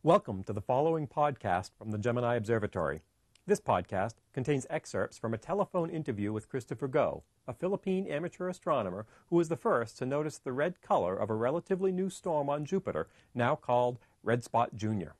Welcome to the following podcast from the Gemini Observatory. This podcast contains excerpts from a telephone interview with Christopher Go, a Philippine amateur astronomer who was the first to notice the red color of a relatively new storm on Jupiter, now called Red Spot Junior.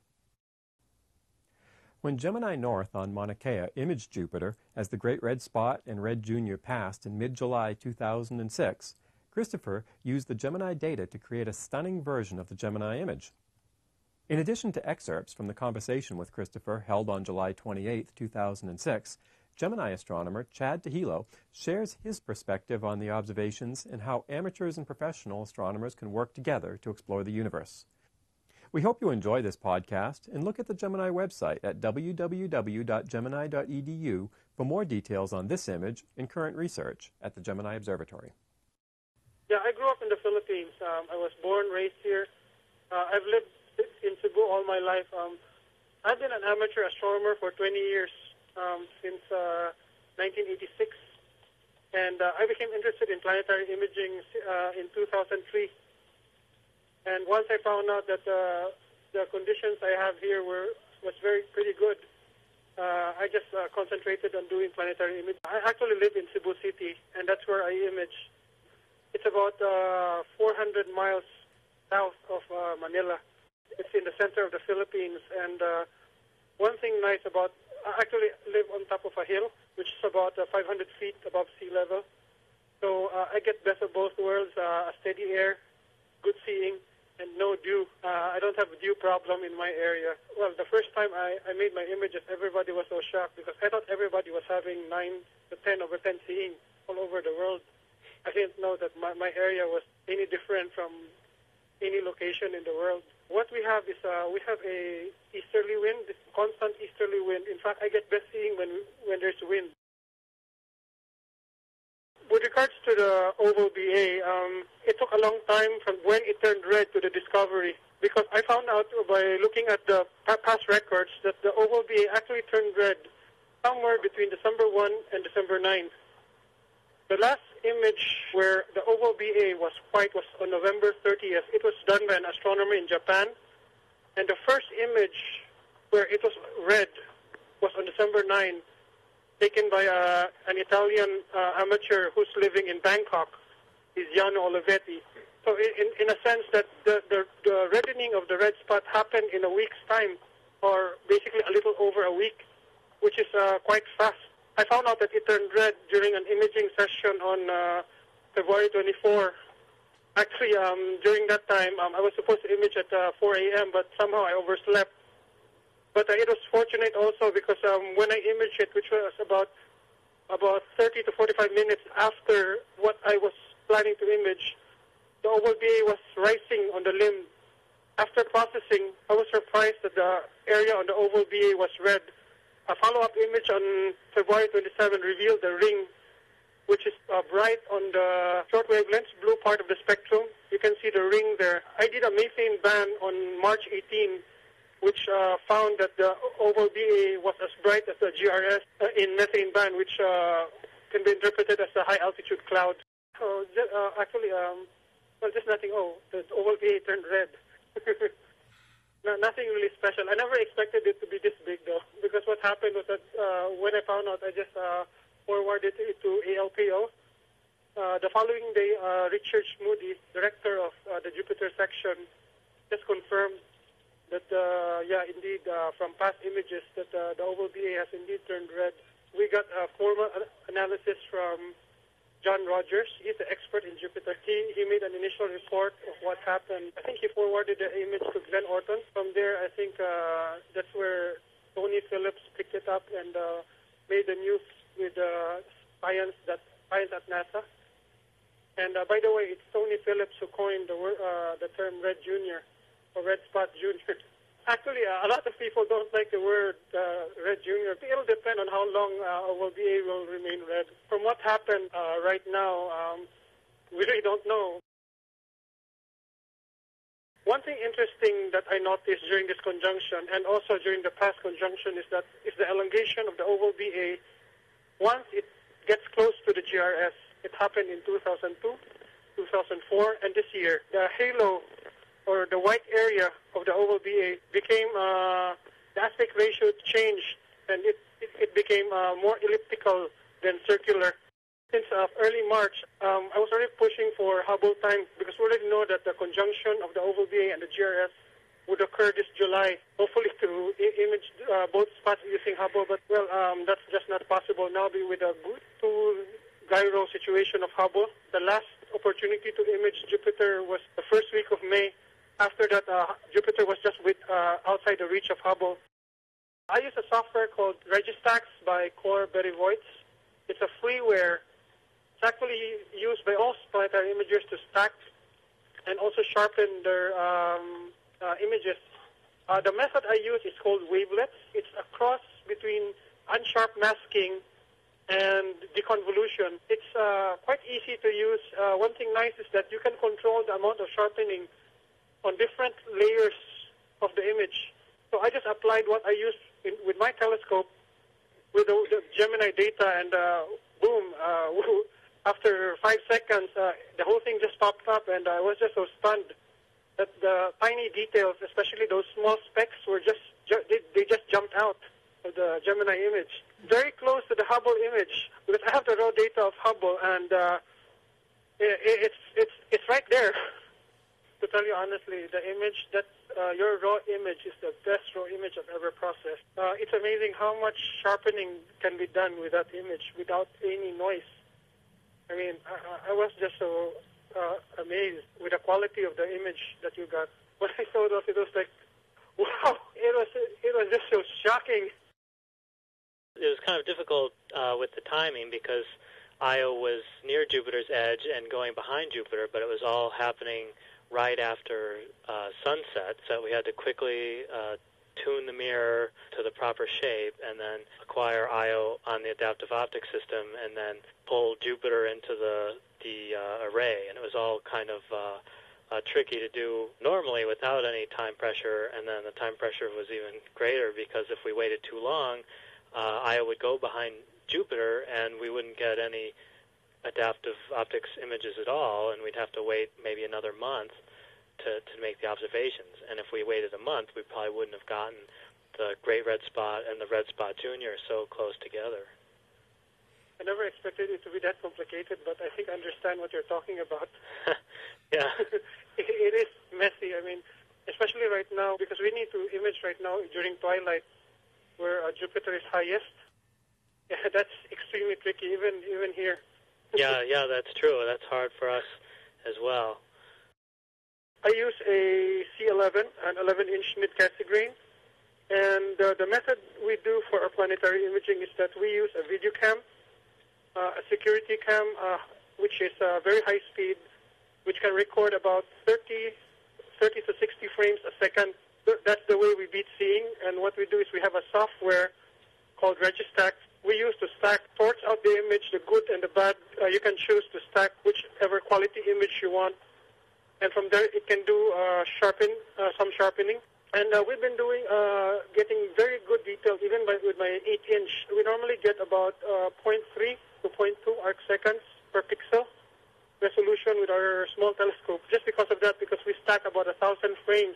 When Gemini North on Mauna Kea imaged Jupiter as the Great Red Spot and Red Junior passed in mid-July 2006, Christopher used the Gemini data to create a stunning version of the Gemini image. In addition to excerpts from the conversation with Christopher held on July 28, 2006, Gemini astronomer Chad Tahilo shares his perspective on the observations and how amateurs and professional astronomers can work together to explore the universe. We hope you enjoy this podcast and look at the Gemini website at www.gemini.edu for more details on this image and current research at the Gemini Observatory. Yeah, I grew up in the Philippines. I was born, raised here. I've lived in Cebu all my life. I've been an amateur astronomer for 20 years, since 1986. And I became interested in planetary imaging in 2003. And once I found out that the conditions I have here was pretty good, I just concentrated on doing planetary imaging. I actually live in Cebu City, and that's where I image. It's about 400 miles south of Manila. It's in the center of the Philippines, and one thing nice about, I actually live on top of a hill, which is about 500 feet above sea level. So I get best of both worlds, a steady air, good seeing, and no dew. I don't have a dew problem in my area. Well, the first time I made my images, everybody was so shocked because I thought everybody was having 9 to 10 over 10 seeing all over the world. I didn't know that my area was any different from any location in the world. What we have is we have a easterly wind, this constant easterly wind. In fact, I get best seeing when there's wind. With regards to the oval BA, it took a long time from when it turned red to the discovery, because I found out by looking at the past records that the oval BA actually turned red somewhere between December 1 and December 9. The last image where the oval BA was white was on November 30th. It was done by an astronomer in Japan. And the first image where it was red was on December 9, taken by an Italian amateur who's living in Bangkok, is Gianno Olivetti. So in a sense that the reddening of the red spot happened in a week's time, or basically a little over a week, which is quite fast. I found out that it turned red during an imaging session on February 24. Actually, during that time, I was supposed to image at 4 a.m., but somehow I overslept. But it was fortunate also because when I imaged it, which was about 30 to 45 minutes after what I was planning to image, the oval BA was rising on the limb. After processing, I was surprised that the area on the oval BA was red. A follow-up image on February 27 revealed the ring, which is bright on the short wavelengths, blue part of the spectrum. You can see the ring there. I did a methane band on March 18, which found that the oval BA was as bright as the GRS in methane band, which can be interpreted as a high-altitude cloud. So actually, just nothing. Oh, the oval BA turned red. No, nothing really special. I never expected it to be this big, though, because what happened was that when I found out, I just forwarded it to ALPO. The following day, Richard Moody, director of the Jupiter section, just confirmed that, indeed, from past images, that the oval BA has indeed turned red. We got a formal analysis from John Rogers. He's the expert in Jupiter. He made an initial report of what happened. I think he forwarded the image to Glenn Orton. From there, I think that's where Tony Phillips picked it up and made the news with science at NASA. And by the way, it's Tony Phillips who coined the term Red Junior or Red Spot Junior. Actually, a lot of people don't like the word Red Junior. It'll depend on how long oval BA will remain red. From what happened right now, we really don't know. One thing interesting that I noticed during this conjunction and also during the past conjunction is the elongation of the oval BA. Once it gets close to the GRS, it happened in 2002, 2004, and this year. The halo or the white area of of the oval BA became, the aspect ratio changed, and it became more elliptical than circular. Since early March, I was already pushing for Hubble time because we already know that the conjunction of the oval BA and the GRS would occur this July, hopefully to image both spots using Hubble. But, well, that's just not possible now with the two-gyro situation of Hubble. The last opportunity to image Jupiter was the first week of May. After that, Jupiter was just outside the reach of Hubble. I use a software called Registax by Core Berevoids. It's a freeware. It's actually used by all planetary imagers to stack and also sharpen their images. The method I use is called wavelets. It's a cross between unsharp masking and deconvolution. It's quite easy to use. One thing nice is that you can control the amount of sharpening on different layers of the image. So I just applied what I used with my telescope with the Gemini data, and boom, after 5 seconds, the whole thing just popped up, and I was just so stunned that the tiny details, especially those small specks, were they just jumped out of the Gemini image. Very close to the Hubble image, because I have the raw data of Hubble, and it's right there. To tell you honestly, the image your raw image is the best raw image I've ever processed. It's amazing how much sharpening can be done with that image without any noise. I mean, I was just so amazed with the quality of the image that you got. When I saw those, it was like, wow! It was just so shocking. It was kind of difficult with the timing because Io was near Jupiter's edge and going behind Jupiter, but it was all happening right after sunset, so we had to quickly tune the mirror to the proper shape and then acquire Io on the adaptive optics system and then pull Jupiter into the array. And it was all kind of tricky to do normally without any time pressure, and then the time pressure was even greater because if we waited too long, Io would go behind Jupiter and we wouldn't get any adaptive optics images at all, and we'd have to wait maybe another month to make the observations. And if we waited a month, we probably wouldn't have gotten the Great Red Spot and the Red Spot Junior so close together. I never expected it to be that complicated, but I think I understand what you're talking about. Yeah. It is messy. I mean, especially right now, because we need to image right now during twilight where Jupiter is highest. Yeah, that's extremely tricky, even here. Yeah, that's true. That's hard for us as well. I use a C11, an 11-inch mid-Cassegrain, and the method we do for our planetary imaging is that we use a video cam, a security cam, which is very high speed, which can record about 30 to 60 frames a second. That's the way we beat seeing, and what we do is we have a software called Registax. We use to sorts out the image, the good and the bad. You can choose to stack whichever quality image you want. And from there, it can do some sharpening. And we've been getting very good detail, even with my 8-inch. We normally get about 0.3 to 0.2 arc seconds per pixel resolution with our small telescope. Just because of that, because we stack about 1,000 frames.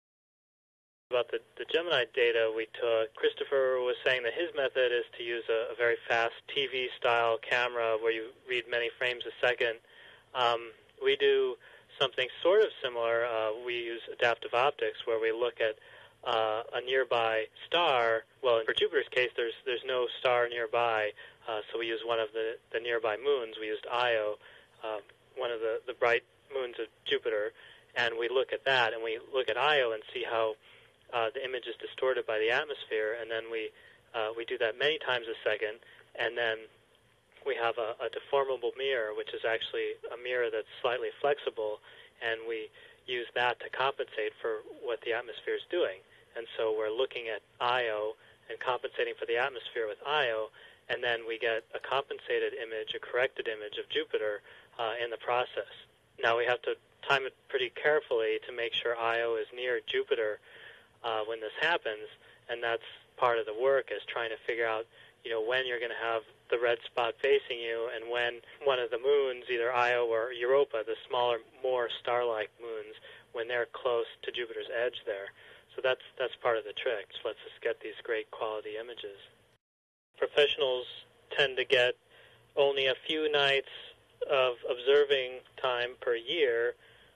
About the Gemini data we took, Christopher was saying that his method is to use a very fast TV-style camera where you read many frames a second. We do something sort of similar. We use adaptive optics where we look at a nearby star. Well, for Jupiter's case, there's no star nearby, so we use one of the nearby moons. We used Io, one of the bright moons of Jupiter, and we look at that, and we look at Io and see how the image is distorted by the atmosphere, and then we do that many times a second, and then we have a deformable mirror, which is actually a mirror that's slightly flexible, and we use that to compensate for what the atmosphere is doing. And so we're looking at Io and compensating for the atmosphere with Io, and then we get a compensated image, a corrected image of Jupiter in the process. Now we have to time it pretty carefully to make sure Io is near Jupiter when this happens, and that's part of the work, is trying to figure out, when you're going to have the red spot facing you, and when one of the moons, either Io or Europa, the smaller, more star-like moons, when they're close to Jupiter's edge there. So that's part of the trick. It lets us get these great quality images. Professionals tend to get only a few nights of observing time per year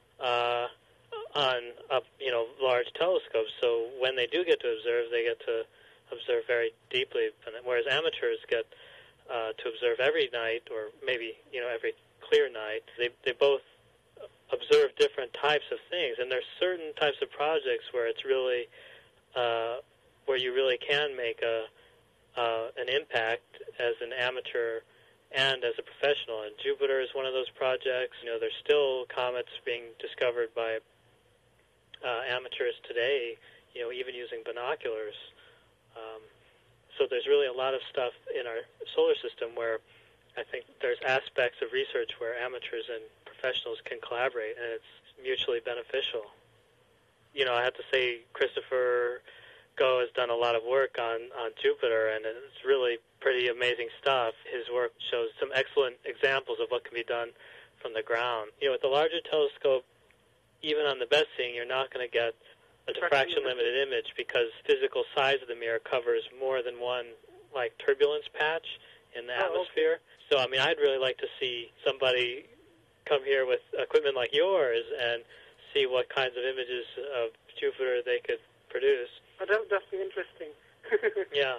on large telescopes. So when they do get to observe, they get to observe very deeply. Whereas amateurs get to observe every night, or maybe every clear night. They both observe different types of things, and there's certain types of projects where it's really where you really can make an impact as an amateur and as a professional. And Jupiter is one of those projects. There's still comets being discovered by amateurs today, even using binoculars. So there's really a lot of stuff in our solar system where I think there's aspects of research where amateurs and professionals can collaborate, and it's mutually beneficial. I have to say Christopher Go has done a lot of work on Jupiter, and it's really pretty amazing stuff. His work shows some excellent examples of what can be done from the ground. With the larger telescope, even on the best seeing, you're not going to get a diffraction-limited image because physical size of the mirror covers more than one, turbulence patch in the atmosphere. So, I'd really like to see somebody come here with equipment like yours and see what kinds of images of Jupiter they could produce. That'd be interesting. Yeah.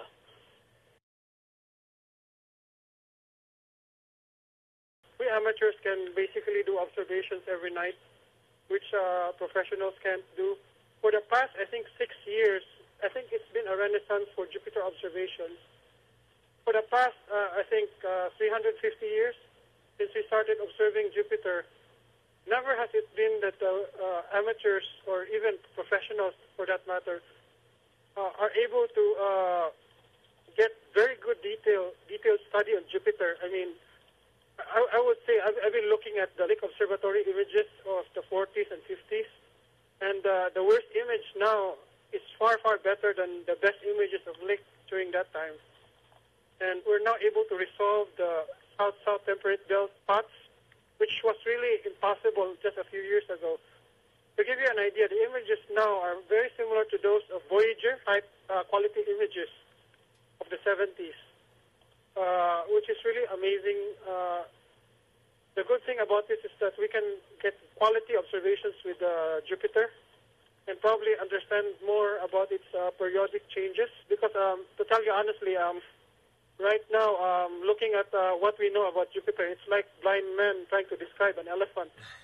We amateurs can basically do observations every night, which professionals can't do. For the past, I think, 6 years, I think it's been a renaissance for Jupiter observations. For the past, 350 years, since we started observing Jupiter, never has it been that amateurs, or even professionals for that matter, are able to get very good detailed study on Jupiter. I would say I've been looking at the Lick Observatory images of the 40s and 50s, and the worst image now is far, far better than the best images of Lick during that time. And we're now able to resolve the south-south temperate belt spots, which was really impossible just a few years ago. To give you an idea, the images now are very similar to those of Voyager-type quality images of the 70s, which is really amazing. The good thing about this is that we can get quality observations with Jupiter and probably understand more about its periodic changes. Because to tell you honestly, right now, looking at what we know about Jupiter, it's like blind men trying to describe an elephant.